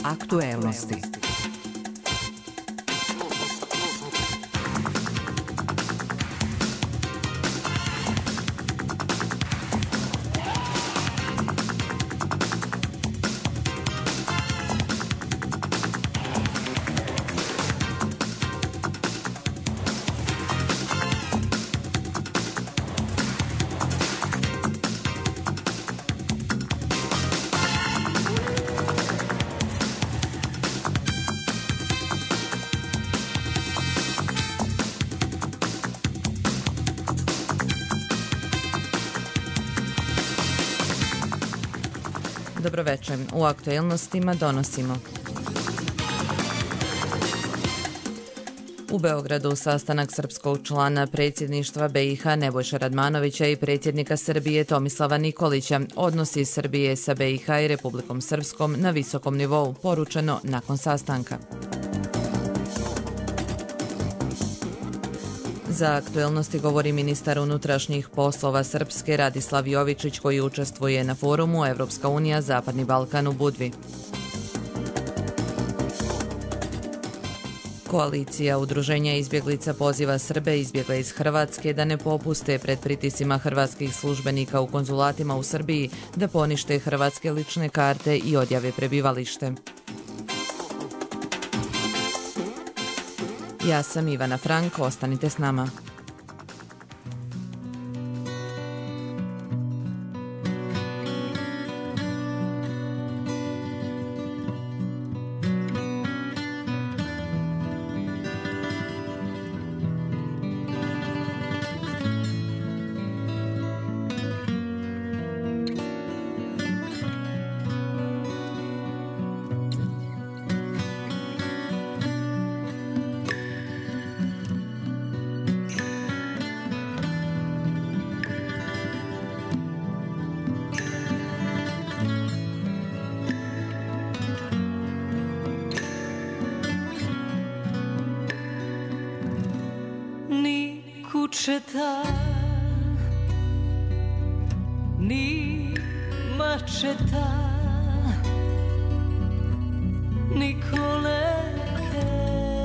Aktuelnosti. Dobroveče. U aktuelnostima donosimo. U Beogradu sastanak srpskog člana predsjedništva BiH Nebojša Radmanovića i predsjednika Srbije Tomislava Nikolića. Odnosi Srbije sa BiH i Republikom Srpskom na visokom nivou, poručeno nakon sastanka. Za aktuelnosti govori ministar unutrašnjih poslova Srpske Radislav Jovičić, koji učestvuje na forumu Evropska unija Zapadni Balkan u Budvi. Koalicija udruženja izbjeglica poziva Srbe izbjegle iz Hrvatske da ne popuste pred pritiscima hrvatskih službenika u konzulatima u Srbiji da ponište hrvatske lične karte i odjave prebivalište. Ja sam Ivana Frank, ostanite s nama. Kučeta, ni mačeta, ni koleke,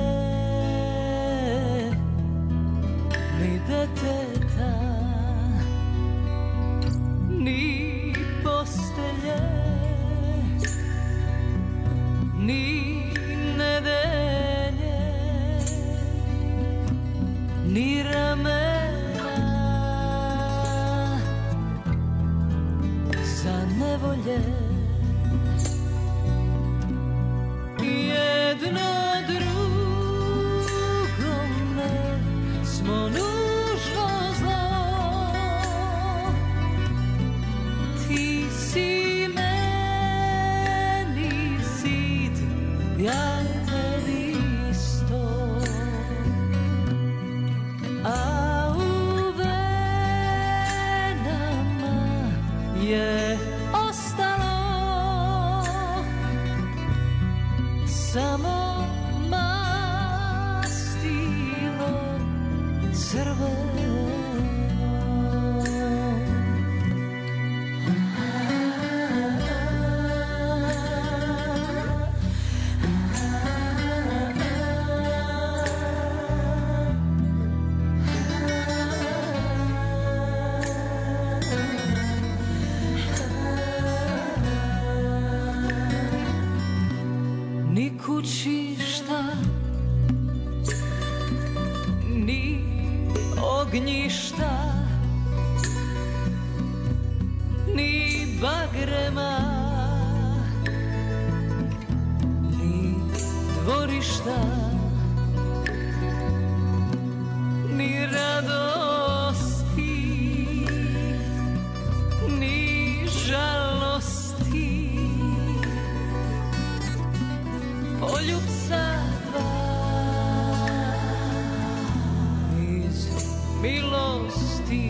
ni deteta, ni postelje, ni nedelje, ni ramena za nevolje. Jedno drugome smo nužno zlo. Ti si meni zid, ja tebi isto. A u venama je ostalo samo mastilo crveno. Ni kućišta, ni ognjišta, ni bagrema, ni dvorišta, ni radosti, ni žalosti. Poljubca dva iz milosti,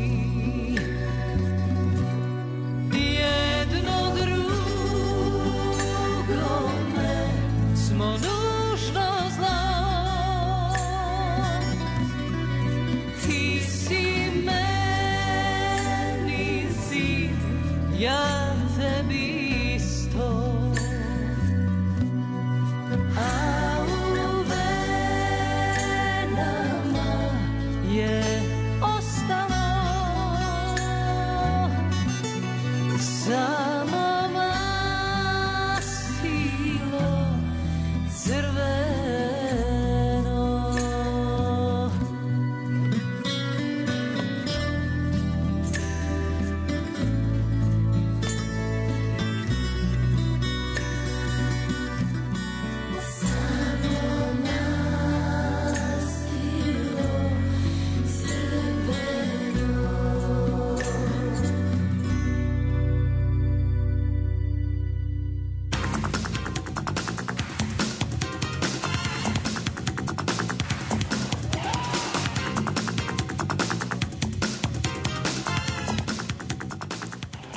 jedno drugome smo nužno zlo. Ti si meni zid, ja tebi isto.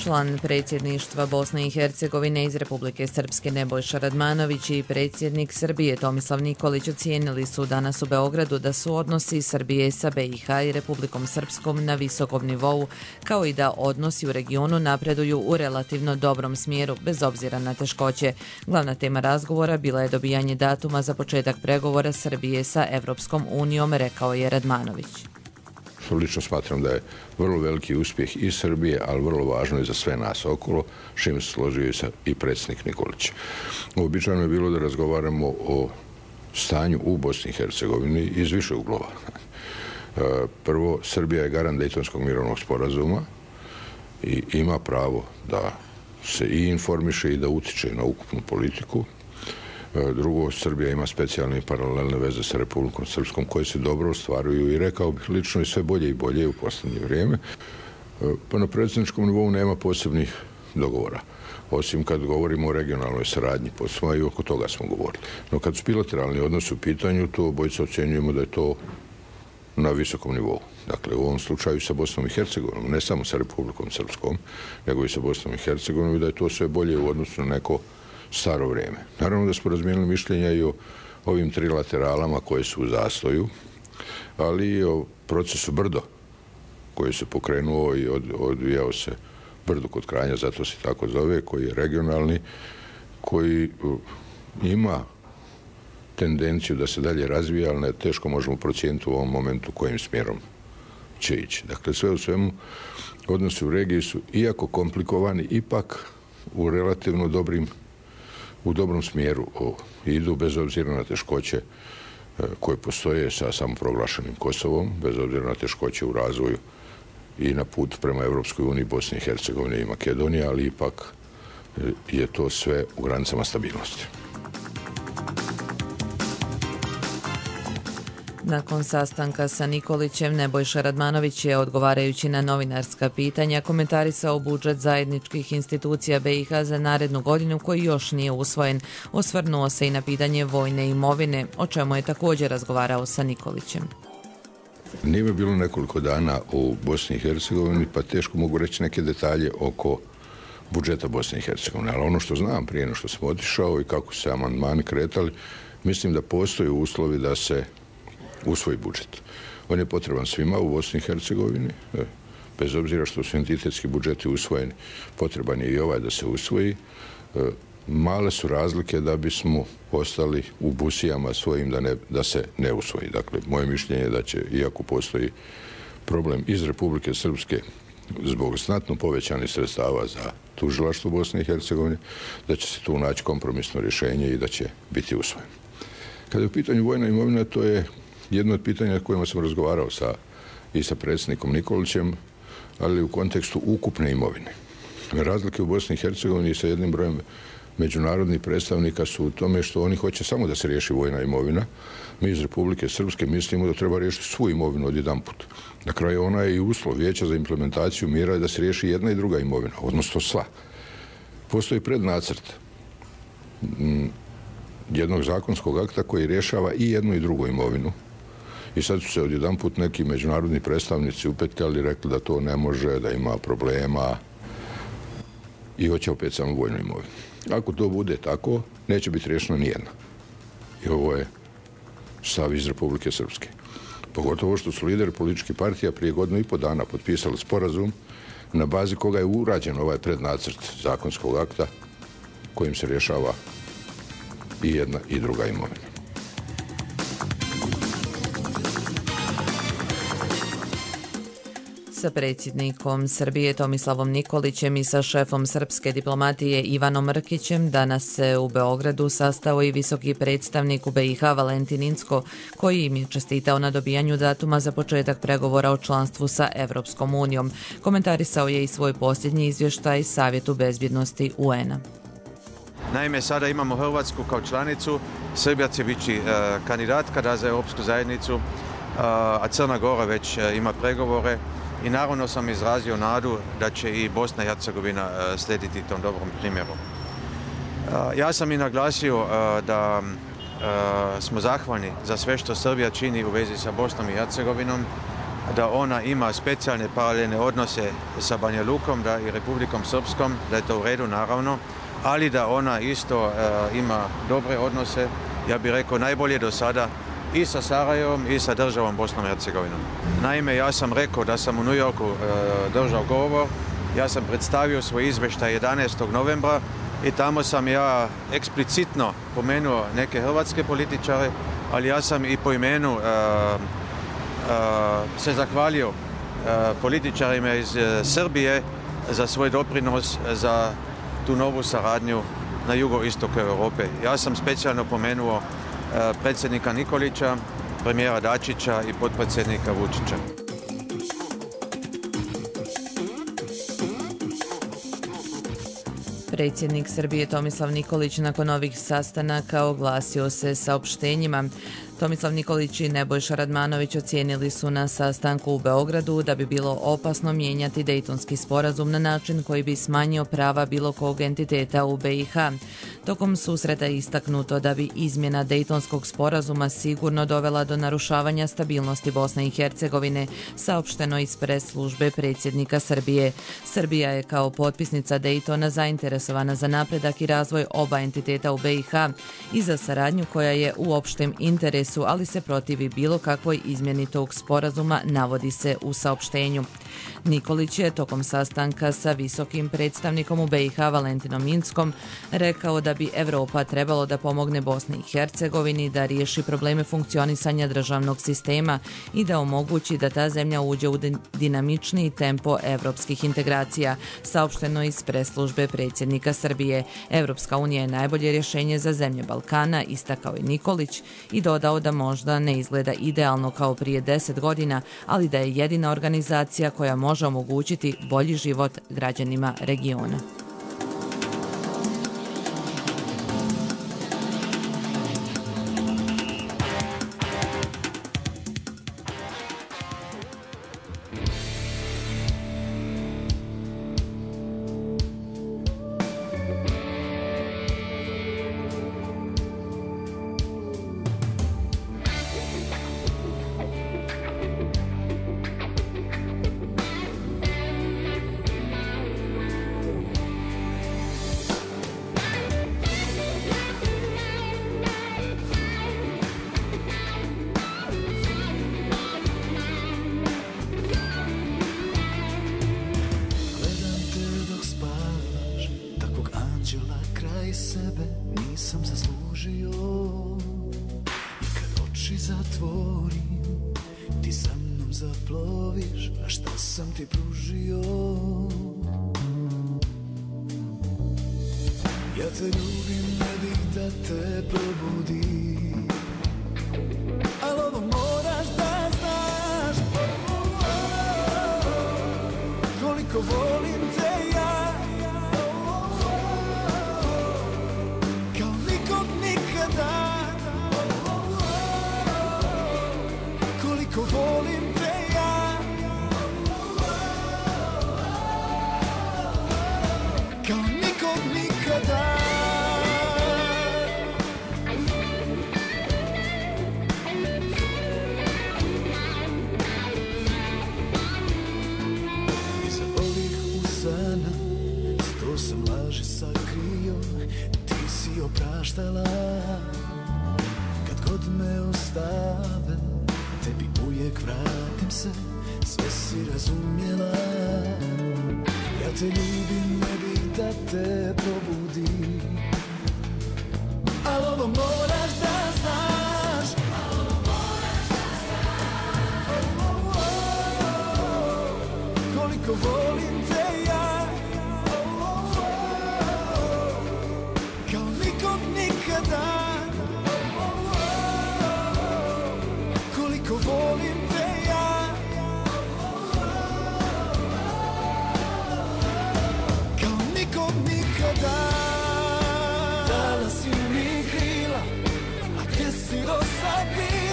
Član predsjedništva Bosne i Hercegovine iz Republike Srpske Nebojša Radmanović i predsjednik Srbije Tomislav Nikolić ocijenili su danas u Beogradu da su odnosi Srbije sa BiH i Republikom Srpskom na visokom nivou, kao i da odnosi u regionu napreduju u relativno dobrom smjeru, bez obzira na teškoće. Glavna tema razgovora bila je dobijanje datuma za početak pregovora Srbije sa Evropskom unijom, rekao je Radmanović. Lično smatram da je vrlo veliki uspjeh i Srbije, ali vrlo važno i za sve nas okolo, s čim se složio i predsjednik Nikolić. Uobičajeno je bilo da razgovaramo o stanju u Bosni i Hercegovini iz više uglova. Prvo, Srbija je garant Dejtonskog mirovnog sporazuma i ima pravo da se i informiše i da utiče na ukupnu politiku. Drugo, Srbija ima specijalne i paralelne veze sa Republikom Srpskom koje se dobro ostvaruju i rekao bih lično i sve bolje i bolje u posljednje vrijeme. Pa na predsjedničkom nivou nema posebnih dogovora, osim kad govorimo o regionalnoj saradnji posma i oko toga smo govorili. No kad su bilateralni odnosi u pitanju, to obojica ocjenjujemo da je to na visokom nivou. Dakle, u ovom slučaju sa Bosnom i Hercegovinom, ne samo sa Republikom Srpskom, nego i sa Bosnom i Hercegovinom, i da je to sve bolje u odnosu na neko staro vrijeme. Naravno da smo razmijenili mišljenja i o ovim trilateralama koje su u zastoju, ali i o procesu Brdo koji se pokrenuo i odvijao se Brdo kod Kranja, zato se tako zove, koji je regionalni, koji ima tendenciju da se dalje razvija, ali teško možemo procijeniti u ovom momentu kojim smjerom će ići. Dakle, sve u svemu, odnosi u regiji su, iako komplikovani, ipak u relativno dobrom smjeru idu, bez obzira na teškoće koje postoje sa samoproglašenim Kosovom, bez obzira na teškoće u razvoju i na put prema Evropskoj uniji, Bosni i Hercegovine i Makedonije, ali ipak je to sve u granicama stabilnosti. Nakon sastanka sa Nikolićem, Nebojša Radmanović je, odgovarajući na novinarska pitanja, komentarisao budžet zajedničkih institucija BiH za narednu godinu koji još nije usvojen. Osvrnuo se i na pitanje vojne imovine, o čemu je također razgovarao sa Nikolićem. Nije mi bilo nekoliko dana u Bosni i Hercegovini, pa teško mogu reći neke detalje oko budžeta Bosne i Hercegovine. Ali ono što znam prije nego što sam otišao i kako su se amandmani kretali, mislim da postoje uslovi da se usvoji budžet. On je potreban svima u Bosni i Hercegovini, bez obzira što su entitetski budžeti usvojeni, potreban je i ovaj da se usvoji. Male su razlike da bismo ostali u busijama svojim da se ne usvoji. Dakle, moje mišljenje je da će, iako postoji problem iz Republike Srpske zbog znatno povećanih sredstava za tužilaštvo Bosne i Hercegovine, da će se tu naći kompromisno rješenje i da će biti usvojen. Kada je u pitanju vojna imovina, to je jedno od pitanja kojima sam razgovarao i sa predsjednikom Nikolićem, ali u kontekstu ukupne imovine. Razlike u Bosni i Hercegovini sa jednim brojem međunarodnih predstavnika su u tome što oni hoće samo da se riješi vojna imovina. Mi iz Republike Srpske mislimo da treba riješiti svu imovinu odjedanput. Na kraju ona je i uslov Vijeća za implementaciju mira da se riješi jedna i druga imovina, odnosno sva. Postoji prednacrt jednog zakonskog akta koji rješava i jednu i drugu imovinu. I sad su se odjedanput neki međunarodni predstavnici upetljali i rekli da to ne može, da ima problema i hoće opet samo vojnu imovinu. Ako to bude tako, neće biti riješeno nijedna. I ovo je stav iz Republike Srpske. Pogotovo što su lideri političkih partija prije 1,5 dana potpisali sporazum na bazi koga je urađen ovaj prednacrt zakonskog akta kojim se rješava i jedna i druga imovina. Sa predsjednikom Srbije Tomislavom Nikolićem i sa šefom srpske diplomatije Ivanom Rkićem danas se u Beogradu sastao i visoki predstavnik u BiH Valentin Incko, koji im je čestitao na dobijanju datuma za početak pregovora o članstvu sa Evropskom unijom. Komentarisao je i svoj posljednji izvještaj Savjetu bezbjednosti UN-a. Naime, sada imamo Hrvatsku kao članicu, Srbija će biti kandidatka za Europsku zajednicu, a Crna Gora već ima pregovore. I naravno sam izrazio nadu da će i Bosna i Hercegovina slijediti tom dobrom primjeru. Ja sam i naglasio da smo zahvalni za sve što Srbija čini u vezi sa Bosnom i Hercegovinom da ona ima specijalne paralelne odnose sa Banja Lukom i Republikom Srpskom, da je to u redu naravno, ali da ona isto ima dobre odnose, ja bih rekao najbolje do sada, i sa Sarajevom i sa državom Bosnom i Hercegovinom. Naime, ja sam rekao da sam u New Yorku držao govor, ja sam predstavio svoj izvještaj 11. novembra i tamo sam ja eksplicitno pomenuo neke hrvatske političare, ali ja sam i po imenu se zahvalio političarima iz Srbije za svoj doprinos za tu novu saradnju na jugoistoku Europe. Ja sam specijalno pomenuo predsjednika Nikolića, premijera Dačića i potpredsjednika Vučića. Predsjednik Srbije Tomislav Nikolić nakon ovih sastanaka oglasio se saopštenjima. Tomislav Nikolić i Nebojša Radmanović ocijenili su na sastanku u Beogradu da bi bilo opasno mijenjati Dejtonski sporazum na način koji bi smanjio prava bilo kog entiteta u BiH. Tokom susreta je istaknuto da bi izmjena Dejtonskog sporazuma sigurno dovela do narušavanja stabilnosti Bosne i Hercegovine, saopšteno iz pres službe predsjednika Srbije. Srbija je kao potpisnica Dejtona zainteresovana za napredak i razvoj oba entiteta u BiH i za saradnju koja je u opštem interesu, ali se protivi bilo kakvoj izmjeni tog sporazuma, navodi se u saopštenju. Nikolić je tokom sastanka sa visokim predstavnikom u BiH Valentinom Inckom rekao da bi Evropa trebalo da pomogne Bosni i Hercegovini da riješi probleme funkcionisanja državnog sistema i da omogući da ta zemlja uđe u dinamičniji tempo evropskih integracija, saopšteno iz pres službe predsjednika Srbije. Evropska unija je najbolje rješenje za zemlje Balkana, istakao je Nikolić i dodao da možda ne izgleda idealno kao prije 10 godina, ali da je jedina organizacija koja može omogućiti bolji život građanima regiona.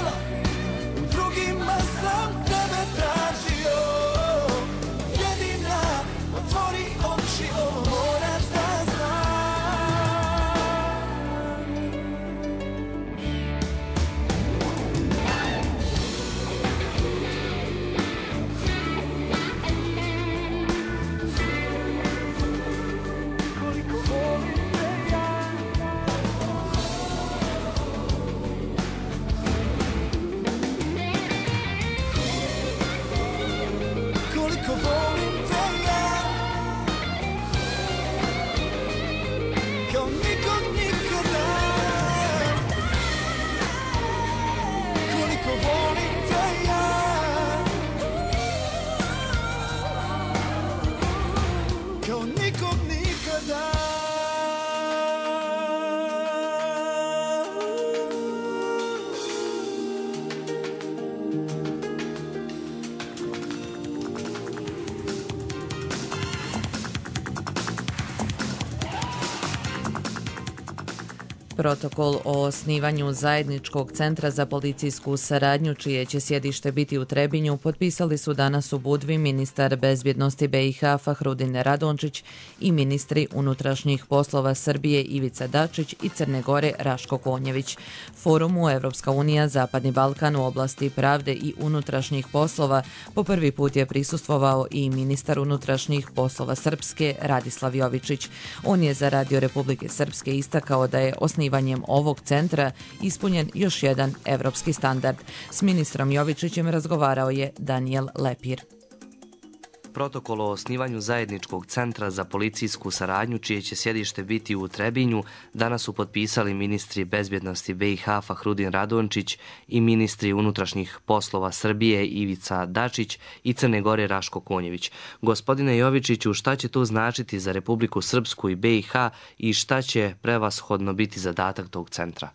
Jedina nikom nikada. Protokol o osnivanju zajedničkog centra za policijsku saradnju, čije će sjedište biti u Trebinju, potpisali su danas u Budvi ministar bezbjednosti BiH Fahrudin Radončić i ministri unutrašnjih poslova Srbije Ivica Dačić i Crne Gore Raško Konjević. Forumu Evropska unija Zapadni Balkan u oblasti pravde i unutrašnjih poslova po prvi put je prisustvovao i ministar unutrašnjih poslova Srpske Radislav Jovičić. On je za Radio Republike Srpske istakao da je osnivanjem ovog centra ispunjen još jedan evropski standard. S ministrom Jovičićem razgovarao je Daniel Lepir. Protokol o osnivanju zajedničkog centra za policijsku saradnju, čije će sjedište biti u Trebinju, danas su potpisali ministri bezbjednosti BiH Fahrudin Radončić i ministri unutrašnjih poslova Srbije Ivica Dačić i Crne Gore Raško Konjević. Gospodine Jovičiću, šta će to značiti za Republiku Srpsku i BiH i šta će prevashodno biti zadatak tog centra?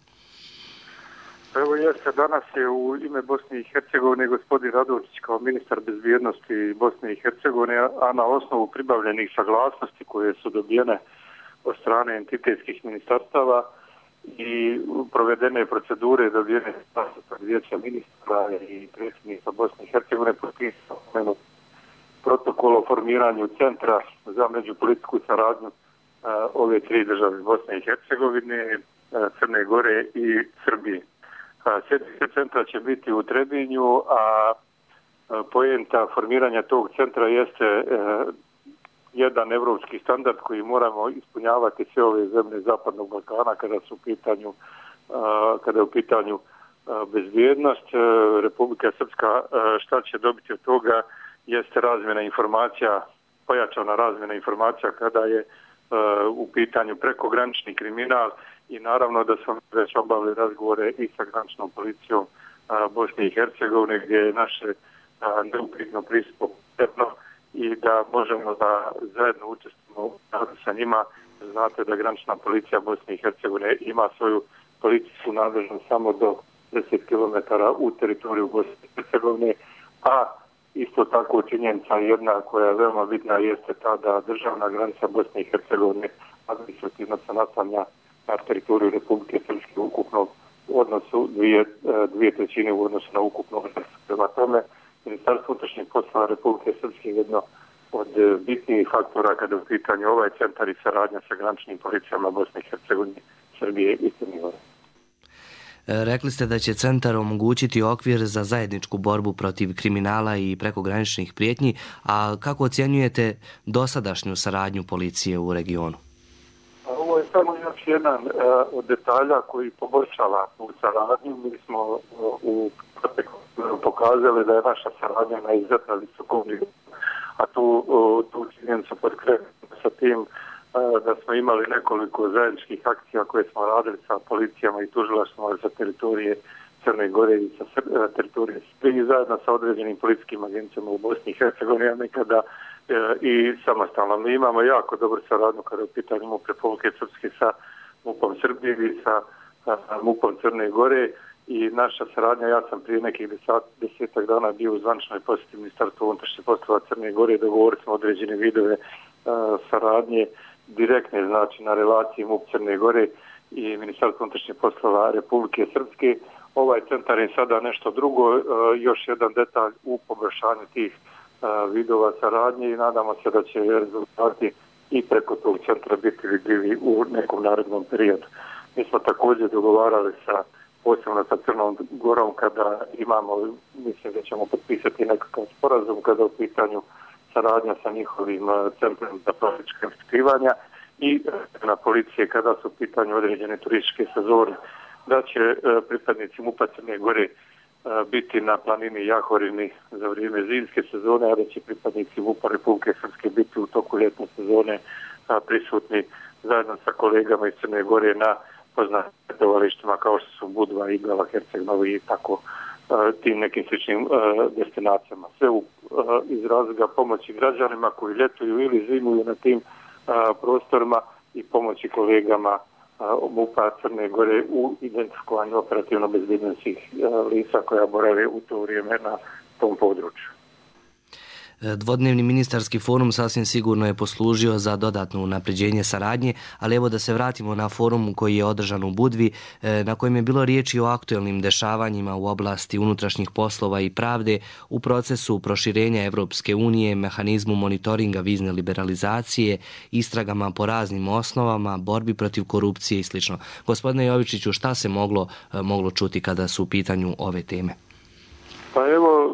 Evo jeste, danas je u ime Bosne i Hercegovine gospodin Radončić kao ministar bezbjednosti Bosne i Hercegovine, a na osnovu pribavljenih saglasnosti koje su dobijene od strane entitetskih ministarstava i provedene procedure dobijene od vijeća ministra i predsjednika Bosne i Hercegovine, potpisao protokol o formiranju centra za međupolitičku saradnju ove tri države, Bosne i Hercegovine, Crne Gore i Srbije. Sjedište centra će biti u Trebinju, a poenta formiranja tog centra jeste jedan evropski standard koji moramo ispunjavati sve ove zemlje Zapadnog Balkana kada je u pitanju bezbjednost. Republika Srpska šta će dobiti od toga jeste razmjena informacija, pojačana razmjena informacija kada je u pitanju prekogranični kriminal i naravno da smo već obavili razgovore i sa graničnom policijom Bosne i Hercegovine gdje je naše neupitno pristupno i da možemo da zajedno učestvujemo sa njima. Znate da granična policija Bosne i Hercegovine ima svoju policijsku nadležnost samo do 10 km u teritoriju Bosne i Hercegovine, a isto tako činjenica jedna koja je veoma bitna jeste ta da državna granica Bosne i Hercegovine administrativno se naslanja na teritoriju Republike Srpske u ukupnom odnosu 2/3 u odnosu na ukupnu odnosu. Prema tome, Ministarstvo unutrašnjih poslova Republike Srpske je jedno od bitnijih faktora kada je u pitanju ovaj centar i saradnja sa graničnim policijama Bosne i Hercegovine, Srbije i Crne Gore. Rekli ste da će centar omogućiti okvir za zajedničku borbu protiv kriminala i prekograničnih prijetnji, a kako ocjenjujete dosadašnju saradnju policije u regionu? Ovo je samo još jedan od detalja koji poboljšava tu saradnju. Mi smo u proteklom pokazali da je naša saradnja na izuzetno visokom nivou, a tu činjenicu potkrepimo sa tim da smo imali nekoliko zajedničkih akcija koje smo radili sa policijama i tužilaštvima za teritorije Crne Gore i sa teritorije Srbije zajedno sa određenim policijskim agencijama u Bosni i Hercegovini, a nekada i samostalno. Mi imamo jako dobru saradnju kada je u pitanju MUP Republike Srpske sa MUP-om Srbije i sa MUP-om Crne Gore i naša saradnja, ja sam prije nekih 10 dana bio u zvaničnoj posjeti Ministarstva unutrašnjih poslova Crne Gore, dogovorili smo određene vidove saradnje direktne, znači na relaciji MUP Crne Gore i Ministarstvo unutrašnjih poslova Republike Srpske. Ovaj centar je sada nešto drugo, još jedan detalj u poboljšanju tih vidova saradnje i nadamo se da će rezultati i preko tog centra biti vidljivi u nekom narednom periodu. Mi smo također dogovarali posebno sa Crnom Gorom kada imamo, mislim da ćemo potpisati nekakav sporazum kada je u pitanju saradnja sa njihovim centrom za politička ispitivanja i na policije kada su u pitanju određene turističke sezone, da će pripadnici MUP-a Crne Gore biti na planini Jahorini za vrijeme zimske sezone, a da će pripadnici MUP-a Republike Srpske biti u toku ljetne sezone prisutni zajedno sa kolegama iz Crne Gore na poznatim ljetovalištima kao što su Budva, Iglava, Herceg Novi i tako tim nekim sličnim destinacijama. Sve iz razloga pomoći građanima koji ljetuju ili zimuju na tim prostorima i pomoći kolegama MUP-a Crne Gore u identifikovanju operativno bezbjednosnih lica koja borave u to vrijeme na tom području. Dvodnevni ministarski forum sasvim sigurno je poslužio za dodatno unapređenje saradnje, ali evo da se vratimo na forum koji je održan u Budvi, na kojem je bilo riječi o aktuelnim dešavanjima u oblasti unutrašnjih poslova i pravde u procesu proširenja Evropske unije, mehanizmu monitoringa vizne liberalizacije, istragama po raznim osnovama, borbi protiv korupcije i sl. Gospodine Jovičiću, šta se moglo čuti kada su u pitanju ove teme? Pa evo,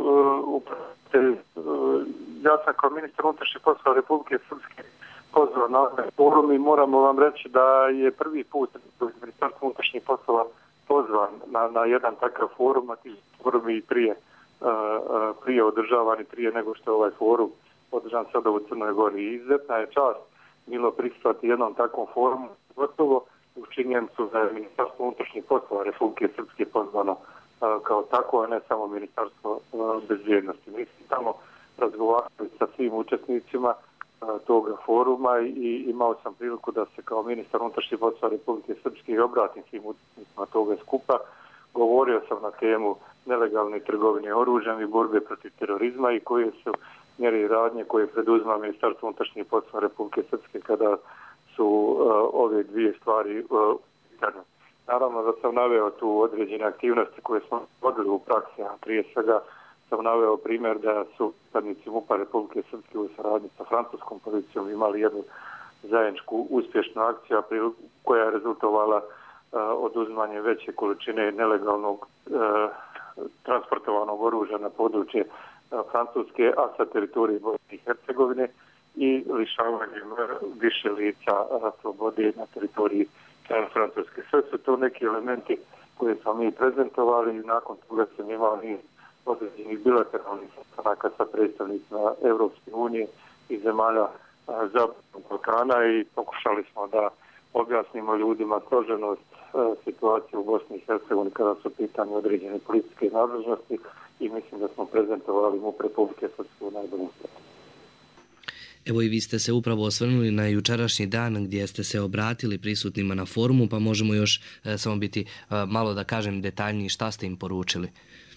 ja sam kao ministar unutrašnjih poslova Republike Srpske pozvao na ovaj forum i moramo vam reći da je prvi put ministarstvo unutrašnjih poslova pozvan na jedan takav forum, a ti forumi prije održavani, prije nego što je ovaj forum održan sada u Crnoj Gori. I izuzetna je čast bilo prisustvovati jednom takvom forumu, gotovo u činjenicu da je ministarstvo unutrašnjih poslova Republike Srpske pozvano kao tako, a ne samo ministarstvo bezbjednosti. Mi smo tamo razgovarali sa svim učesnicima toga foruma i imao sam priliku da se kao ministar unutrašnjih poslova Republike Srpske obratim svim učesnicima toga skupa. Govorio sam na temu nelegalne trgovine oružjem i borbe protiv terorizma i koje su mjere i radnje koje preduzima ministarstvo unutrašnjih poslova Republike Srpske kada su ove dvije stvari pitanje. Naravno da sam naveo tu određene aktivnosti koje smo vodili u praksi, a prije svega sam naveo primjer da su pripadnici MUP-a Republike Srpske u saradnji sa francuskom policijom imali jednu zajedničku uspješnu akciju koja je rezultovala oduzimanje veće količine nelegalnog transportovanog oružja na područje Francuske, a sa teritorije Bosne i Hercegovine i lišavanjem više lica slobode na teritoriji Francuske. Sve su to neki elementi koje smo mi prezentovali i nakon toga sam imao i određenih bilateralnih sastanaka sa predstavnicima Evropske unije i zemalja Zapadnog Balkana i pokušali smo da objasnimo ljudima složenost situacije u Bosni i Hercegovini kada su pitanje određene političke nadležnosti i mislim da smo prezentovali MUP Republike Srpske u najboljem stanju. Evo i vi ste se upravo osvrnuli na jučerašnji dan gdje ste se obratili prisutnima na forumu, pa možemo još samo biti malo da kažem detaljniji šta ste im poručili.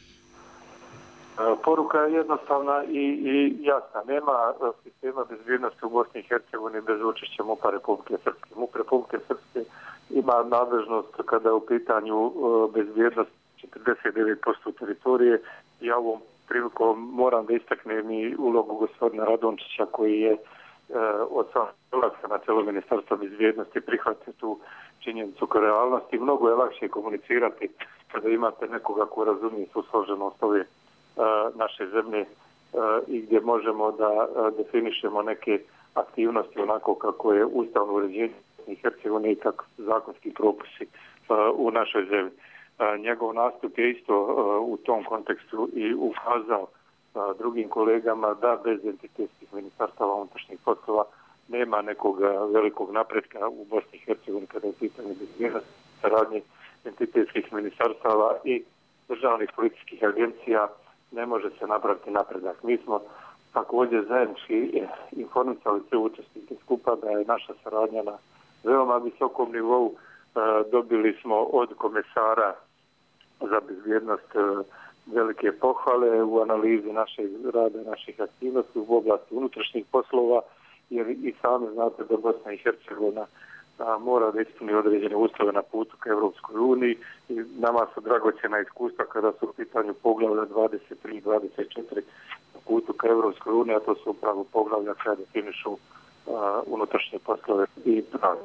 Poruka je jednostavna i jasna. Nema sistema bezbjednosti u Bosni i Hercegovini bez učešća MUP-a Republike Srpske. MUP Republike Srpske ima nadležnost kada je u pitanju bezbjednost 49% teritorije i ovom prilikom moram da istaknem i ulogu gospodina Radončića koji je od samog dolaska na čelo ministarstva bezbjednosti prihvatio tu činjenicu kao realnosti. Mnogo je lakše komunicirati kada imate nekoga ko razumije su složenost ove naše zemlje i gdje možemo da definišemo neke aktivnosti onako kako je ustavno uređenje i Hercegovine i kako zakonski propisi u našoj zemlji. Njegov nastup je isto u tom kontekstu i ukazao drugim kolegama da bez entitetskih ministarstava unutrašnjih poslova nema nekog velikog napretka u Bosni i Hercegovini kada je pitanje bezbjednosti, saradnje entitetskih ministarstava i državnih političkih agencija ne može se napraviti napredak. Mi smo također zajednički informisali sve učesnike skupa da je naša saradnja na veoma visokom nivou. Dobili smo od komesara za bezbjednost velike pohvale u analizi našeg rada, naših aktivnosti u oblasti unutrašnjih poslova, jer i sami znate da Bosna i Hercegovina mora da ispuni određene uslove na putu ka Evropskoj uniji i nama su dragocjena iskustva kada su u pitanju poglavlja 23 i 24 na putu ka Evropskoj uniji, a to su upravo poglavlja kada definišu unutrašnje poslove i pravde.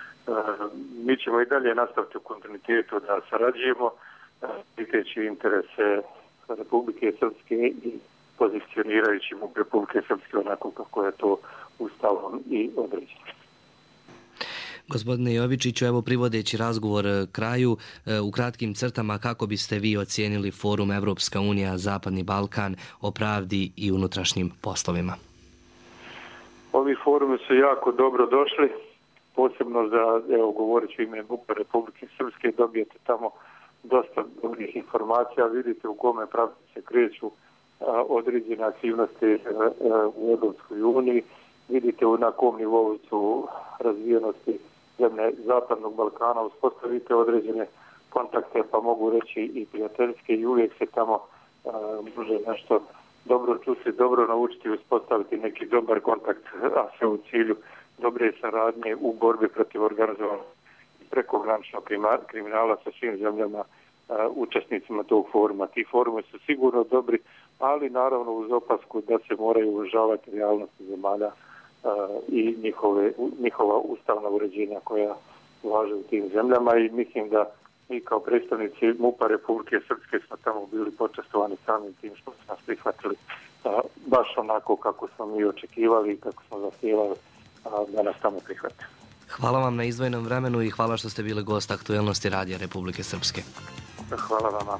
Mi ćemo i dalje nastaviti u kontinuitetu da sarađujemo, štiteći interese Republike Srpske i pozicionirajući MUP Republike Srpske onako kako je to ustavom i određeno. Gospodine Jovičiću, evo privodeći razgovor kraju, u kratkim crtama kako biste vi ocijenili forum Evropska unija Zapadni Balkan o pravdi i unutrašnjim poslovima? Ovi forumi su jako dobro došli, posebno za, evo govorit ću ime MUP-a Republike Srpske, dobijete tamo dosta dobrih informacija, vidite u kome pravci se kreću određene aktivnosti u Evropskoj uniji. vidite na kom nivou su razvijenosti zemlje Zapadnog Balkana, uspostavite određene kontakte, pa mogu reći i prijateljske, i uvijek se tamo može nešto dobro čuti, dobro naučiti, uspostaviti neki dobar kontakt, a sve u cilju dobre saradnje u borbi protiv organizovanog i prekograničnog kriminala sa svim zemljama učesnicima tog foruma. Ti forumi su sigurno dobri, ali naravno uz opasku da se moraju uvažavati realnosti zemalja i njihova ustavna uređenja koja važe u tim zemljama, i mislim da mi kao predstavnici MUP-a Republike Srpske smo tamo bili počastovani samim tim što su nas prihvatili baš onako kako smo mi očekivali i kako smo zahtijevali da nas tamo prihvate. Hvala vam na izdvojenom vremenu i hvala što ste bili gost Aktuelnosti Radija Republike Srpske. Hvala vama.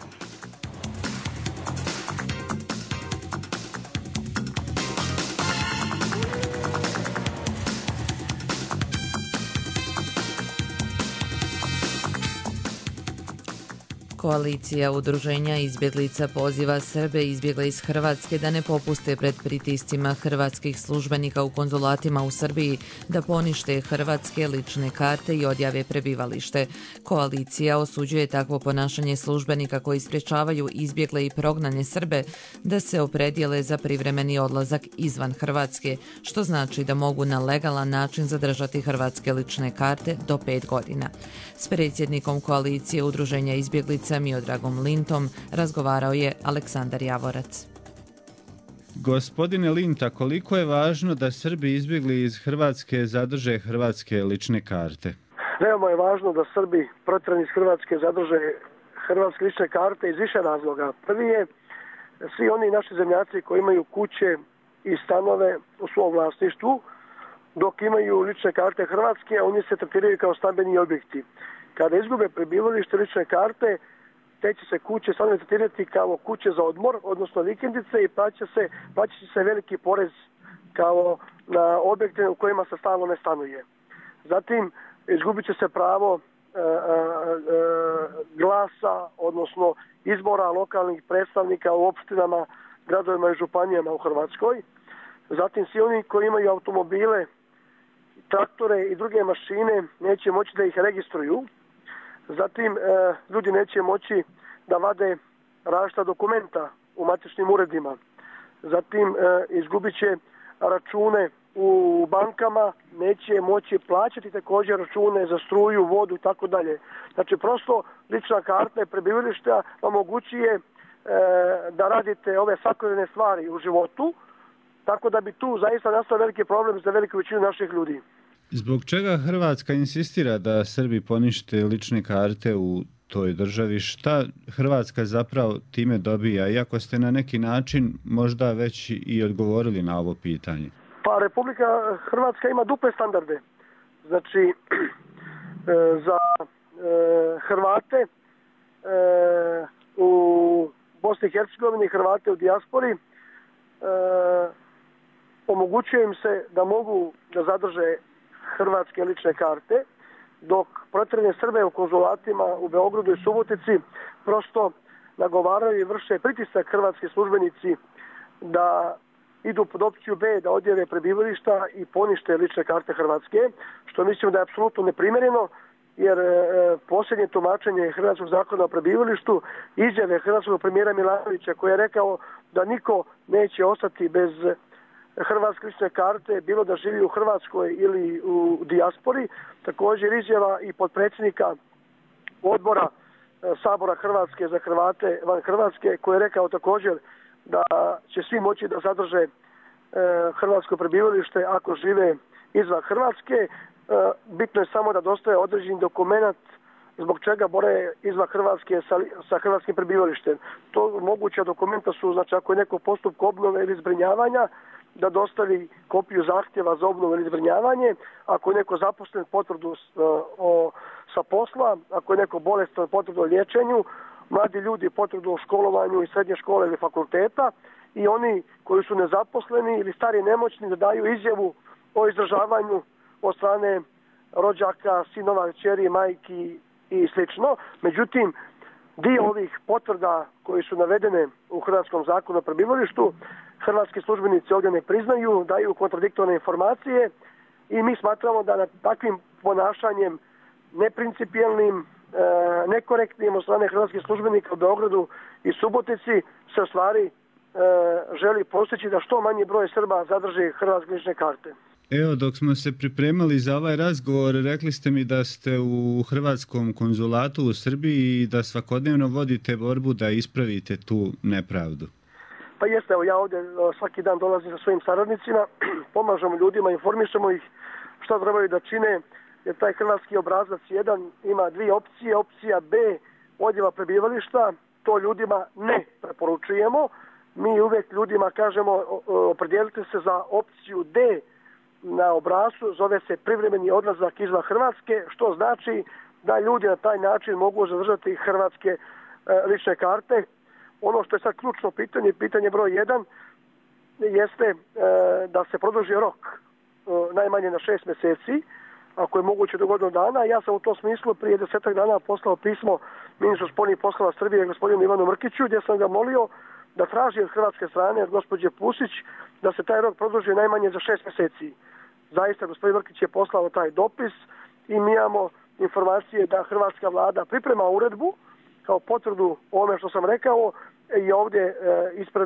Koalicija udruženja izbjeglica poziva Srbe izbjegle iz Hrvatske da ne popuste pred pritiscima hrvatskih službenika u konzulatima u Srbiji da ponište hrvatske lične karte i odjave prebivalište. Koalicija osuđuje takvo ponašanje službenika koji sprječavaju izbjegle i prognane Srbe da se opredijele za privremeni odlazak izvan Hrvatske, što znači da mogu na legalan način zadržati hrvatske lične karte do 5 godina. S predsjednikom koalicije udruženja izbjeglica Miodragom Lintom razgovarao je Aleksandar Javorac. Gospodine Linta, koliko je važno da Srbi izbjegli iz Hrvatske zadrže hrvatske lične karte? Veoma je važno da Srbi protjerani iz Hrvatske zadrže hrvatske lične karte iz više razloga. Prvi je svi oni naši zemljaci koji imaju kuće i stanove u svom vlasništvu, dok imaju lične karte Hrvatske, oni se tretiraju kao stambeni objekti. Kada izgube prebivalište lične karte, te će se kuće stanovi tretirati kao kuće za odmor, odnosno vikendice, i plaća se veliki porez kao na objekte u kojima se stalno ne stanuje. Zatim, izgubit će se pravo glasa, odnosno izbora lokalnih predstavnika u opštinama, gradovima i županijama u Hrvatskoj. Zatim, svi oni koji imaju automobile, traktore i druge mašine neće moći da ih registruju. Zatim, ljudi neće moći da vade različita dokumenta u matičnim uredima. Zatim, izgubit će račune u bankama, neće moći plaćati također račune za struju, vodu i tako dalje. Znači, prosto lična karta prebivališta omogućuje da radite ove svakodnevne stvari u životu, tako da bi tu zaista nastao veliki problem za veliku većinu naših ljudi. Zbog čega Hrvatska insistira da Srbi ponište lične karte u toj državi? Šta Hrvatska zapravo time dobija, iako ste na neki način možda već i odgovorili na ovo pitanje? Pa Republika Hrvatska ima duple standarde. Znači, za Hrvate u Bosni i Hercegovini, Hrvate u dijaspori, omogućuje im se da mogu da zadrže hrvatske lične karte, dok protjerane Srbe u konzulatima u Beogradu i Subotici prosto nagovaraju i vrše pritisak hrvatski službenici da idu pod opciju B, da odjave prebivališta i ponište lične karte Hrvatske, što mislim da je apsolutno neprimjereno, jer posljednje tumačenje Hrvatskog zakona o prebivalištu, izjave hrvatskog premijera Milanovića koji je rekao da niko neće ostati bez hrvatske lične karte, bilo da živi u Hrvatskoj ili u dijaspori. Također izjava i potpredsjednika odbora Sabora Hrvatske za Hrvate van Hrvatske, koji je rekao također da će svi moći da zadrže hrvatsko prebivalište ako žive izvan Hrvatske. Bitno je samo da dostaje određeni dokument zbog čega bore izvan Hrvatske sa hrvatskim prebivalištem. To moguća dokumenta su, znači ako je neko postupak obnove ili zbrinjavanja, da dostavi kopiju zahtjeva za obnovu ili zbrinjavanje, ako je neko zaposlen potvrdu sa posla, ako je neko bolestan potvrdu o liječenju, mladi ljudi potvrdu o školovanju i srednje škole ili fakulteta, i oni koji su nezaposleni ili stari i nemoćni da daju izjavu o izdržavanju od strane rođaka, sinova, kćeri, majki i slično. Međutim, dio ovih potvrda koji su navedene u Hrvatskom zakonu o prebivalištu, hrvatski službenici ovdje ne priznaju, daju kontradiktorne informacije i mi smatramo da na takvim ponašanjem neprincipijelnim, nekorektnim od strane hrvatskih službenika u Beogradu i Subotici se u stvari želi postići da što manji broj Srba zadrži hrvatske lične karte. Evo, dok smo se pripremali za ovaj razgovor, rekli ste mi da ste u hrvatskom konzulatu u Srbiji i da svakodnevno vodite borbu da ispravite tu nepravdu. Pa jeste, evo ja ovdje svaki dan dolazim sa svojim saradnicima, pomažemo ljudima, informišemo ih šta trebaju da čine, jer taj hrvatski obrazac 1 ima dvije opcije. Opcija B, odjava prebivališta, to ljudima ne preporučujemo. Mi uvijek ljudima kažemo opredijelite se za opciju D na obrascu, zove se privremeni odlazak izvan Hrvatske, što znači da ljudi na taj način mogu zadržati hrvatske lične karte. Ono što je sad ključno pitanje, pitanje broj 1, jeste da se produži rok najmanje na 6 mjeseci, ako je moguće do godinu dana. Ja sam u tom smislu prije 10 dana poslao pismo ministru spoljnih poslova Srbije, gospodinu Ivanu Mrkiću, gdje sam ga molio da traži od hrvatske strane, od gospođe Pusić, da se taj rok produži najmanje za 6 mjeseci. Zaista, gospodin Mrkić je poslao taj dopis i mi imamo informacije da hrvatska vlada priprema uredbu kao potvrdu ome što sam rekao i ovdje ispred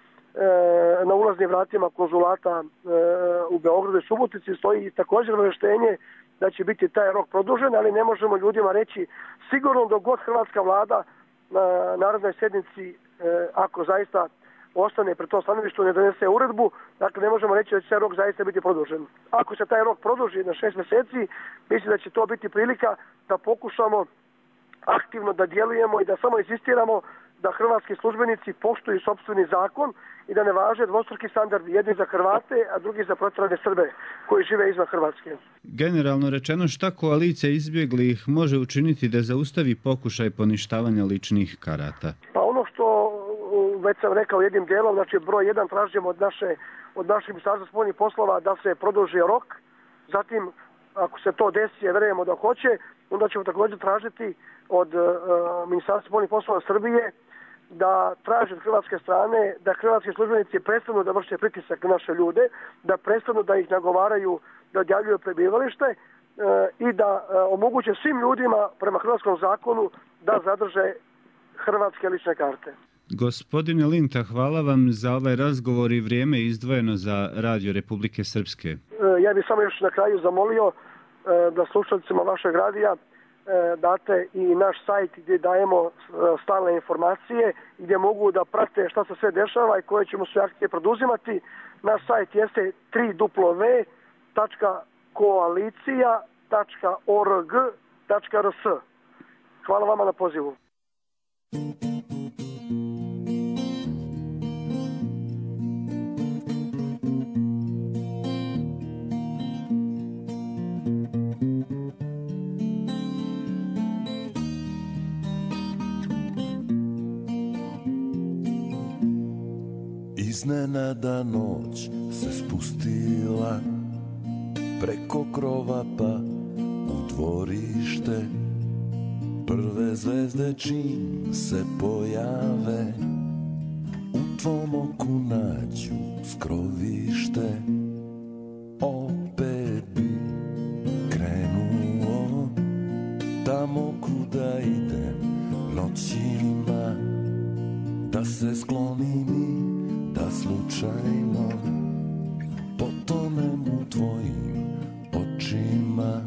na ulaznim vratima konzulata u Beogradu i Subotici stoji također obavještenje da će biti taj rok produžen, ali ne možemo ljudima reći sigurno dok god hrvatska vlada na narodnoj sjednici, ako zaista ostane pri tom stanovištu, ne donese uredbu, dakle ne možemo reći da će taj rok zaista biti produžen. Ako se taj rok produži na 6 mjeseci, mislim da će to biti prilika da pokušamo aktivno da djelujemo i da samo insistiramo da hrvatski službenici poštuju sopstveni zakon i da ne važe dvostruki standardi, jedni za Hrvate, a drugi za protjerane Srbe koji žive izvan Hrvatske. Generalno rečeno, šta koalicija izbjeglih može učiniti da zaustavi pokušaj poništavanja ličnih karata? Pa ono što već sam rekao jednim dijelom, znači broj 1 tražimo od naših ministarstva spoljnih poslova da se produži rok, zatim ako se to desi, vjerujemo da hoće, onda ćemo također tražiti od ministarstva spoljnih poslova Srbije da traže od hrvatske strane da hrvatski službenici prestanu da vrše pritisak na naše ljude, da prestanu da ih nagovaraju da odjavljuju prebivalište i da omoguće svim ljudima prema hrvatskom zakonu da zadrže hrvatske lične karte. Gospodine Linta, hvala vam za ovaj razgovor i vrijeme izdvojeno za Radio Republike Srpske. Ja bih samo još na kraju zamolio da slušateljima vašeg radija date i naš sajt gdje dajemo stalne informacije, gdje mogu da prate šta se sve dešava i koje ćemo sve akcije produzimati. Naš sajt jeste www.koalicija.org.rs. Hvala vama na pozivu. Iznenada noć se spustila preko krova pa u dvorište. Prve zvezde čim se pojave u tvom oku nađu skrovište. Opet bi krenuo tamo kuda idem noćima, da se sklonim i da slučajno potonem u tvojim očima.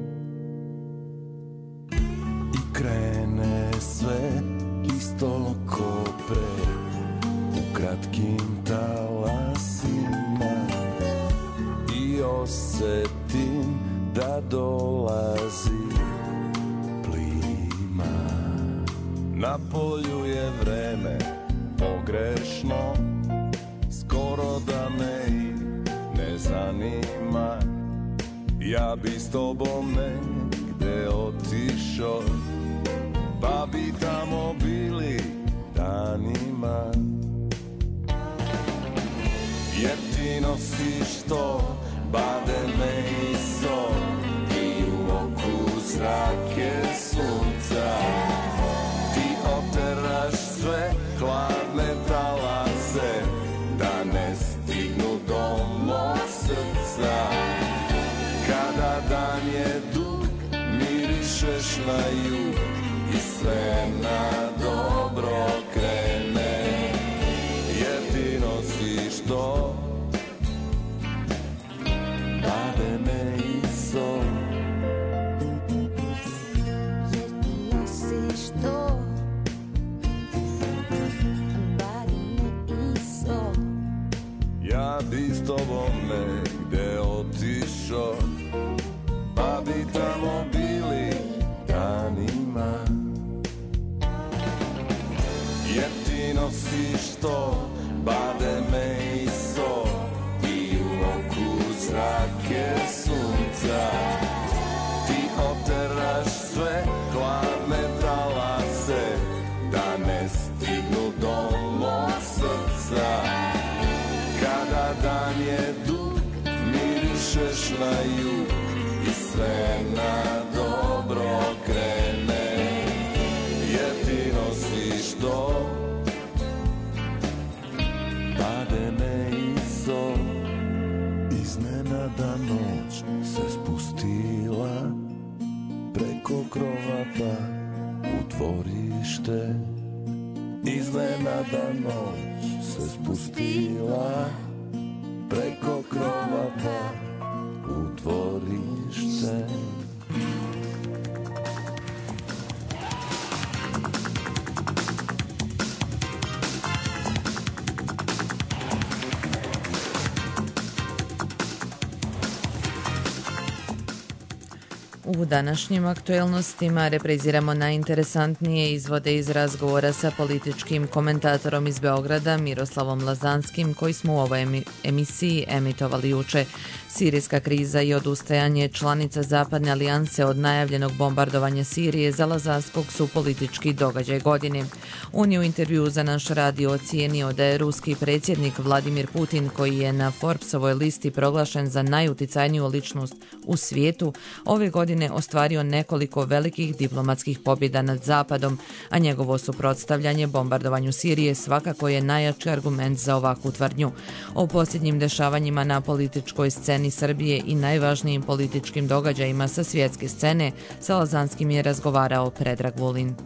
I krene sve isto ko pre, u kratkim talasima, i osjetim da dolazi plima. Na polju je vreme pogrešno, skoro da me i ne zanima. Ja bi s tobom negde otišao, pa bi tamo bili danima. Jer ti nosiš to, bade me i so, i u oku zrake sunca. Ti oteraš sve hladne talase, da ne dan je dug, mirišeš na jug i sve na dobro krene, jer ti nosiš to bademe i sol. Jer ti nosiš to bademe i sol. Ja bi s tobom negde otišao, pa bi tamo bili danima, jer ti nosiš to bademe i sol i u oku zrake sunca. Ti oteraš sve hladne talase da ne stignu do mog srca. Kada dan je dug, mirišeš na jug i sve na dobro krene, jer ti nosiš to bademe i sol. Iznenada noć se spustila preko krova pa u dvorište. Iznenada noć se spustila preko krova pa u dvorište. U današnjim aktuelnostima repriziramo najinteresantnije izvode iz razgovora sa političkim komentatorom iz Beograda Miroslavom Lazanskim koji smo u ovoj emisiji emitovali juče. Sirijska kriza i odustajanje članica Zapadne alijanse od najavljenog bombardovanja Sirije za Lazanskog su politički događaj godine. On je u intervjuu za naš radio ocijenio da je ruski predsjednik Vladimir Putin, koji je na Forbesovoj listi proglašen za najuticajniju ličnost u svijetu, ove godine ostvario nekoliko velikih diplomatskih pobjeda nad Zapadom, a njegovo suprotstavljanje bombardovanju Sirije svakako je najjači argument za ovakvu tvrdnju. O posljednjim dešavanjima na političkoj sceni Srbije i najvažnijim političkim događajima sa svjetske scene sa Lazanskim je razgovarao Predrag Vulin.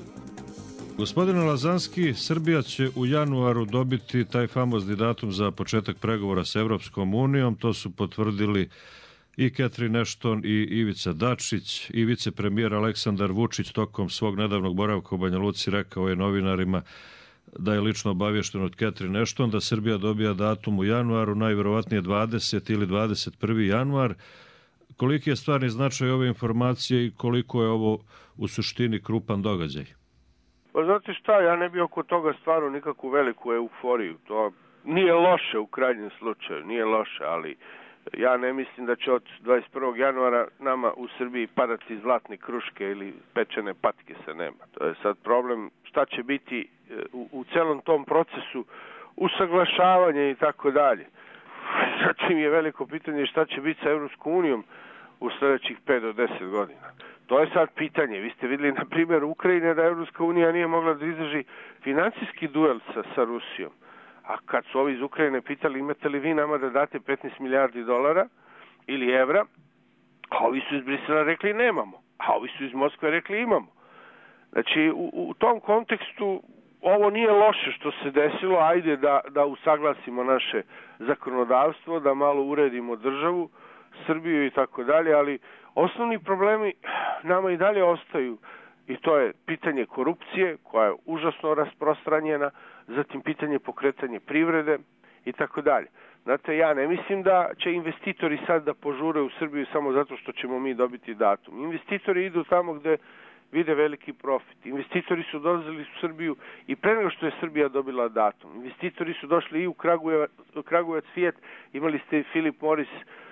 Gospodine Lazanski, Srbija će u januaru dobiti taj famozni datum za početak pregovora s Evropskom unijom. To su potvrdili i Catherine Ashton i Ivica Dačić. I vicepremijer Aleksandar Vučić tokom svog nedavnog boravka u Banja Luci rekao je novinarima da je lično obavješten od Catherine Ashton da Srbija dobija datum u januaru, najvjerovatnije 20. ili 21. januar. Koliki je stvarni značaj ove informacije i koliko je ovo u suštini krupan događaj? Pa znate šta, ja ne bi oko toga stvarno nikakvu veliku euforiju. To nije loše u krajnjem slučaju, nije loše, ali ja ne mislim da će od 21. januara nama u Srbiji padati zlatne kruške ili pečene patke sa neba. To je sad problem šta će biti u celom tom procesu usaglašavanja i tako dalje. Zatim je veliko pitanje šta će biti sa Evropskom unijom u sljedećih 5 do 10 godina. To je sad pitanje. Vi ste vidjeli na primjer Ukrajine da Evropska unija nije mogla da izdrži financijski duel sa Rusijom. A kad su ovi iz Ukrajine pitali imate li vi nama da date 15 milijardi dolara ili evra, a ovi su iz Brisela rekli nemamo, a ovi su iz Moskve rekli imamo. Znači u tom kontekstu ovo nije loše što se desilo, ajde da usaglasimo naše zakonodavstvo, da malo uredimo državu, Srbiju i tako dalje, ali osnovni problemi nama i dalje ostaju i to je pitanje korupcije koja je užasno rasprostranjena, zatim pitanje pokretanja privrede i tako dalje. Znate, ja ne mislim da će investitori sad da požure u Srbiju samo zato što ćemo mi dobiti datum. Investitori idu tamo gde vide veliki profit. Investitori su dolazili u Srbiju i pre nego što je Srbija dobila datum. Investitori su došli i u Kragujevac Fiat, imali ste i Philip Morris,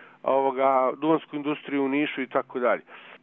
duvansku industriju u Nišu i tako dalje.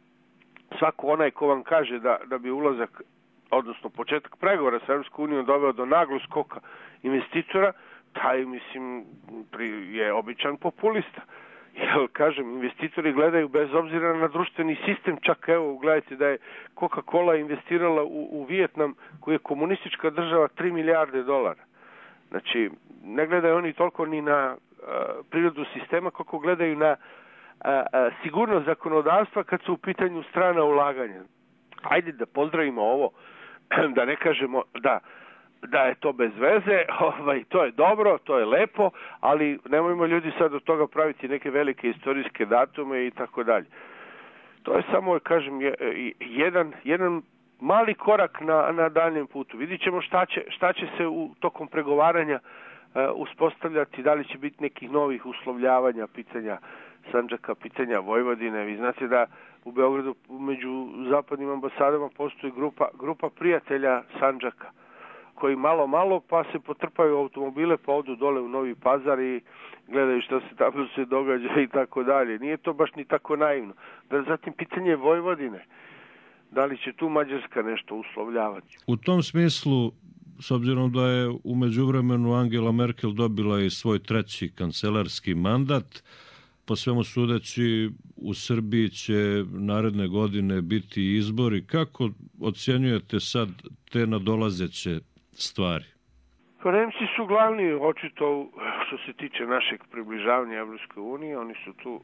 Svako onaj ko vam kaže da bi ulazak, odnosno početak pregovora sa Evropskom unijom doveo do naglog skoka investitora, taj, mislim, je običan populista. Jer, kažem, investitori gledaju bez obzira na društveni sistem, čak evo, gledajte da je Coca-Cola investirala u Vijetnam, koji je komunistička država, 3 milijarde dolara. Znači, ne gledaju oni toliko ni na prirodu sistema, koliko gledaju na sigurnost zakonodavstva kad su u pitanju strana ulaganja. Ajde da pozdravimo ovo, da ne kažemo da je to bez veze, to je dobro, to je lepo, ali nemojmo ljudi sad od toga praviti neke velike istorijske datume i tako dalje. To je samo, kažem, jedan mali korak na daljem putu. Vidit ćemo šta će se tokom pregovaranja uspostavljati, da li će biti nekih novih uslovljavanja, pitanja Sandžaka, pitanja Vojvodine. Vi znate da u Beogradu među zapadnim ambasadama postoji grupa prijatelja Sandžaka, koji malo pa se potrpaju automobile, pa odu dole u Novi Pazar i gledaju što se tamo se događa i tako dalje. Nije to baš ni tako naivno. Zatim pitanje Vojvodine. Da li će tu Mađarska nešto uslovljavati? U tom smislu, s obzirom da je u međuvremenu Angela Merkel dobila i svoj 3. kancelarski mandat, po svemu sudeći u Srbiji će naredne godine biti izbori. Kako ocjenjujete sad te nadolazeće stvari? Nemci su glavni, očito, što se tiče našeg približavanja Evropskoj uniji, oni su tu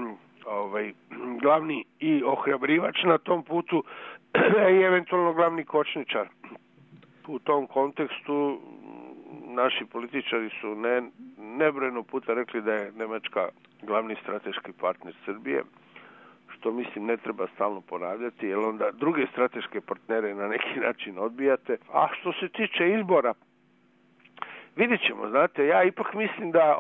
glavni i ohrabrivač na tom putu i eventualno glavni kočničar. U tom kontekstu naši političari su nebrojeno puta rekli da je Nemačka glavni strateški partner Srbije, što mislim ne treba stalno ponavljati, jer onda druge strateške partnere na neki način odbijate. A što se tiče izbora, vidjet ćemo, znate, ja ipak mislim da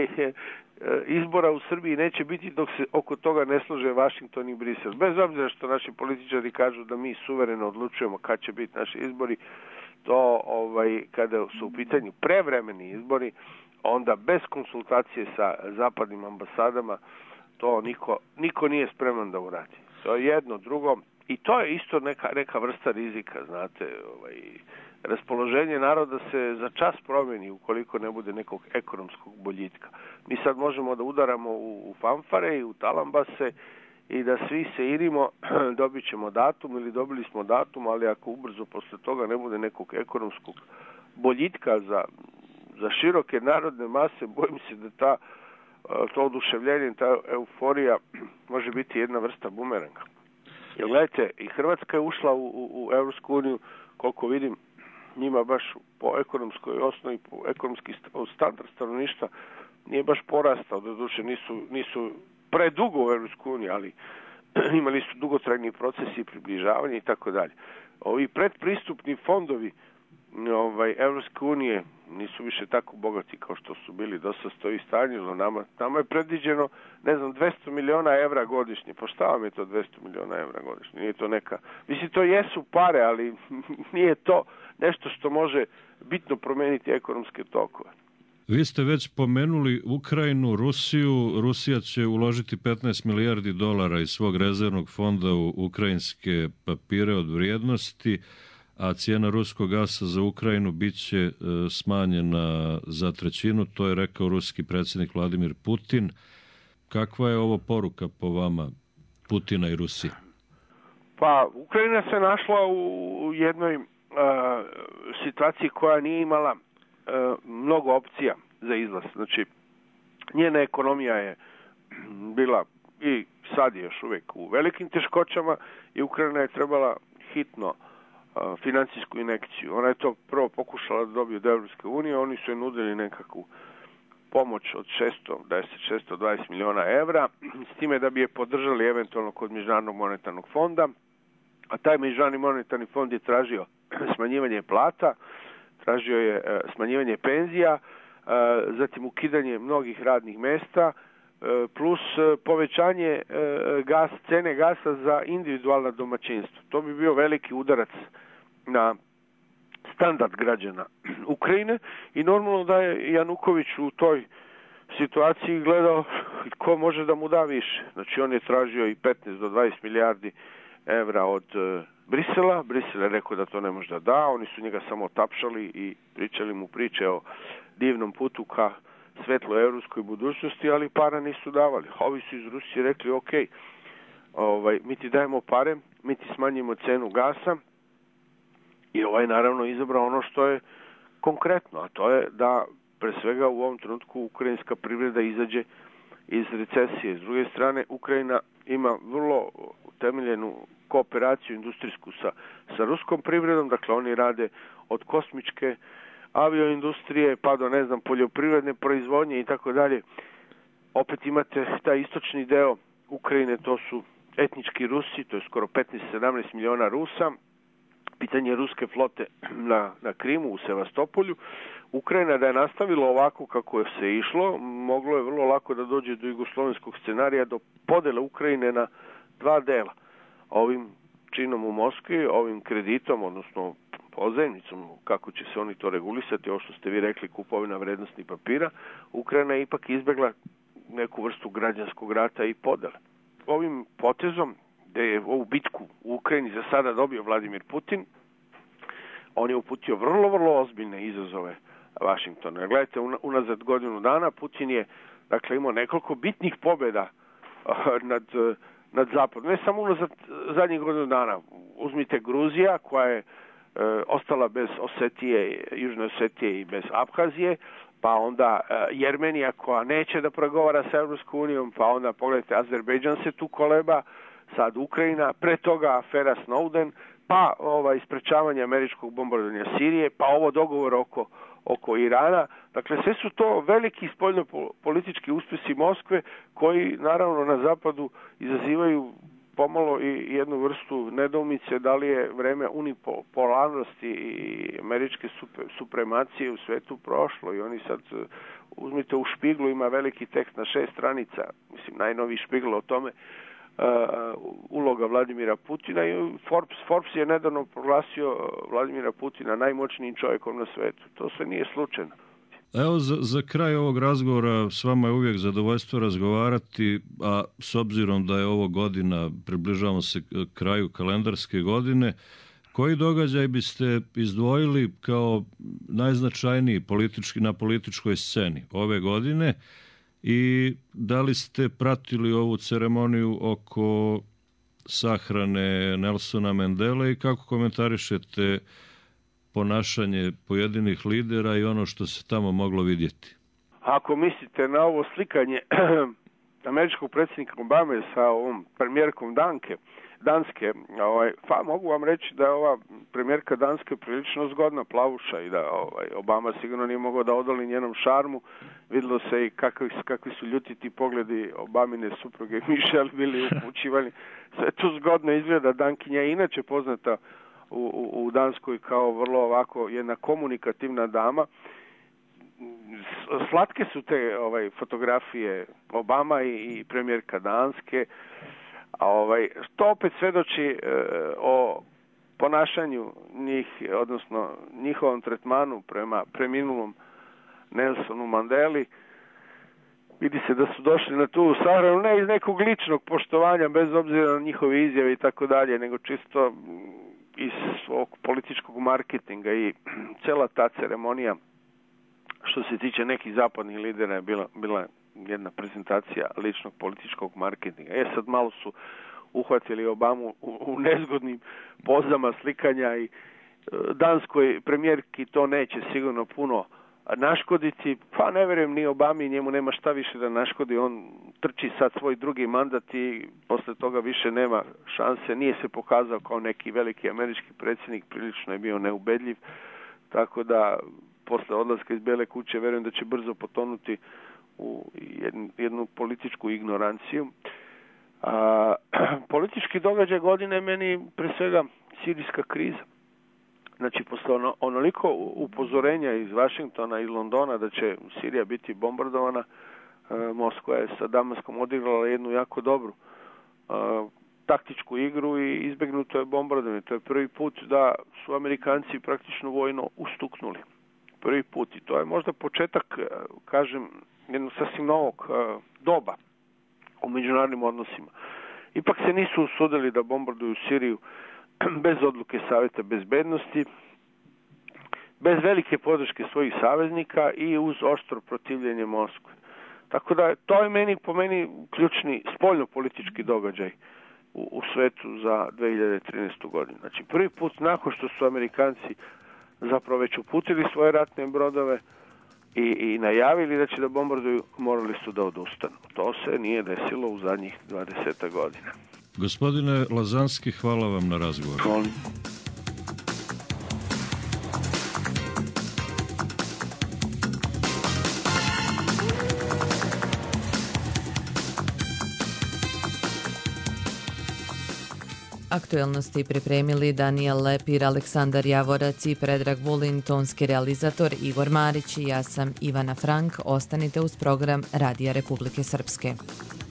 izbora u Srbiji neće biti dok se oko toga ne slože Vašington i Brisel. Bez obzira što naši političari kažu da mi suvereno odlučujemo kad će biti naši izbori, to kada su u pitanju prevremeni izbori, onda bez konsultacije sa zapadnim ambasadama to niko nije spreman da uradi. To je jedno, drugo, i to je isto neka vrsta rizika, znate, raspoloženje naroda se za čas promeni ukoliko ne bude nekog ekonomskog boljitka. Mi sad možemo da udaramo u fanfare i u talambase i da svi se irimo, dobit ćemo datum ili dobili smo datum, ali ako ubrzo posle toga ne bude nekog ekonomskog boljitka za široke narodne mase, bojim se da to oduševljenje, ta euforija može biti jedna vrsta bumeranga. Jer gledajte, i Hrvatska je ušla u Evropsku uniju, koliko vidim, njima baš po ekonomskoj osnovi, po ekonomski standard stanovništva nije baš porastao, doduše nisu predugo u Evropsku uniju, ali imali su dugotrajni procesi i približavanja i tako dalje. Ovi predpristupni fondovi Evropske unije nisu više tako bogati kao što su bili, dosta stoji stanjilo. Nama je predviđeno, 200 miliona evra godišnje. Pa šta vam je to 200 miliona evra godišnje? Nije to neka... Mislim, to jesu pare, ali nije to nešto što može bitno promeniti ekonomske tokove. Vi ste već pomenuli Ukrajinu, Rusiju. Rusija će uložiti 15 milijardi dolara iz svog rezervnog fonda u ukrajinske papire od vrijednosti, a cijena ruskog gasa za Ukrajinu bit će smanjena za 1/3, to je rekao ruski predsjednik Vladimir Putin. Kakva je ovo poruka po vama Putina i Rusije? Pa, Ukrajina se našla u jednoj situaciji koja nije imala mnogo opcija za izlaz. Znači, njena ekonomija je bila i sad je još uvijek u velikim teškoćama i Ukrajina je trebala hitno financijsku injekciju. Ona je to prvo pokušala da dobije od Evropske unije, oni su je nudili nekakvu pomoć od 620 miliona evra, s time da bi je podržali eventualno kod Međunarodnog monetarnog fonda, a taj Međunarodni monetarni fond je tražio smanjivanje plata, tražio je smanjivanje penzija, zatim ukidanje mnogih radnih mesta, plus povećanje cene gasa za individualna domaćinstva. To bi bio veliki udarac na standard građana Ukrajine i normalno da je Januković u toj situaciji gledao ko može da mu da više. Znači on je tražio i 15 do 20 milijardi evra od Brisela. Brisel je rekao da to ne može da da, oni su njega samo tapšali i pričali mu priče o divnom putu ka svetloj evropskoj budućnosti, ali para nisu davali. Ovi su iz Rusije rekli, ok, mi ti dajemo pare, mi ti smanjimo cenu gasa i naravno izabrao ono što je konkretno, a to je da pre svega u ovom trenutku ukrajinska privreda izađe iz recesije. S druge strane, Ukrajina ima vrlo temeljenu kooperaciju industrijsku sa ruskom privredom, dakle oni rade od kosmičke avioindustrije pa do, ne znam, poljoprivredne proizvodnje i tako dalje. Opet imate taj istočni deo Ukrajine, to su etnički Rusi, to je skoro 15-17 miliona Rusa, pitanje ruske flote na Krimu, u Sevastopolju. Ukrajina da je nastavila ovako kako je se išlo, moglo je vrlo lako da dođe do jugoslovenskog scenarija, do podele Ukrajine na dva dela. Ovim činom u Moskvi, ovim kreditom, odnosno pozajmicom, kako će se oni to regulisati, ovo što ste vi rekli, kupovina vrednostnih papira, Ukrajina je ipak izbjegla neku vrstu građanskog rata i podele. Ovim potezom, da je ovu bitku u Ukrajini za sada dobio Vladimir Putin, on je uputio vrlo, vrlo ozbiljne izazove Vašingtonu. Gledajte, unazad godinu dana Putin je, dakle, imao nekoliko bitnih pobjeda nad Zapadom. Ne samo unazad zadnjih godinu dana. Uzmite Gruzija, koja je ostala bez Osetije, Južne Osetije i bez Abhazije, pa onda Jermenija koja neće da pregovara sa Evropskom unijom, pa onda pogledajte Azerbejdžan se tu koleba, sad Ukrajina, pre toga afera Snowden, pa isprečavanje američkog bombardovanja Sirije, pa ovo dogovor oko Irana. Dakle, sve su to veliki spoljno-politički uspjesi Moskve koji, naravno, na zapadu izazivaju pomalo i jednu vrstu nedoumice da li je vreme unipolarnosti i američke supremacije u svetu prošlo. I oni sad, uzmite u Špiglu, ima veliki tekst na 6 stranica, mislim, najnoviji Špigl o tome, uloga Vladimira Putina, i Forbes je nedavno proglasio Vladimira Putina najmoćnijim čovjekom na svetu. To sve nije slučajno. Evo, za kraj ovog razgovora s vama je uvijek zadovoljstvo razgovarati, a s obzirom da je ovo godina, približavamo se kraju kalendarske godine, koji događaj biste izdvojili kao najznačajniji na političkoj sceni ove godine i da li ste pratili ovu ceremoniju oko sahrane Nelsona Mandele i kako komentarišete ponašanje pojedinih lidera i ono što se tamo moglo vidjeti? Ako mislite na ovo slikanje američkog predsjednika Obame sa ovom premijerkom Danske, mogu vam reći da je ova premijerka Danske prilično zgodna plavuša i da Obama sigurno nije mogao da odoli njenom šarmu. Vidjelo se i kakvi su ljutiti pogledi Obamine supruge Michelle bili upućivani. Sve tu zgodno izgleda. Dankinja je inače poznata u Danskoj kao vrlo ovako jedna komunikativna dama. Slatke su te fotografije Obama i premijerka Danske. To opet svedoči o ponašanju njih, odnosno njihovom tretmanu prema preminulom Nelsonu Mandeli. Vidi se da su došli na tu sahranu ne iz nekog ličnog poštovanja, bez obzira na njihove izjave i tako dalje, nego čisto iz svog političkog marketinga. I cela ta ceremonija, što se tiče nekih zapadnih lidera, je bila jedna prezentacija ličnog političkog marketinga. Sad malo su uhvatili Obamu u nezgodnim pozama slikanja i danskoj premijerki to neće sigurno puno naškoditi. Pa ne vjerujem ni Obami, njemu nema šta više da naškodi. On trči sad svoj drugi mandat i posle toga više nema šanse. Nije se pokazao kao neki veliki američki predsjednik, prilično je bio neubedljiv. Tako da posle odlaska iz Bele kuće vjerujem da će brzo potonuti u jednu političku ignoranciju. Politički događaj godine meni pre svega sirijska kriza. Znači, posle onoliko upozorenja iz Vašingtona i Londona da će Sirija biti bombardovana, Moskva je sa Damaskom odigrala jednu jako dobru taktičku igru i izbjegnuto je bombardovanje. To je prvi put da su Amerikanci praktično vojno ustuknuli. Prvi put. I to je možda početak, kažem, jednog sasvim novog doba u međunarodnim odnosima. Ipak se nisu usudili da bombarduju Siriju bez odluke Savjeta bezbednosti, bez velike podrške svojih saveznika i uz oštro protivljenje Moskve. Tako da to je po meni ključni spoljno-politički događaj u svetu za 2013. godinu. Znači, prvi put nakon što su Amerikanci zapravo već uputili svoje ratne brodove i najavili da će da bombarduju, morali su da odustanu. To se nije desilo u zadnjih 20 godina. Gospodine Lazanski, hvala vam na razgovor. Molim. Aktuelnosti pripremili Daniel Lepir, Aleksandar Javorac i Predrag Vulin, tonski realizator Igor Marić i ja sam Ivana Frank. Ostanite uz program Radija Republike Srpske.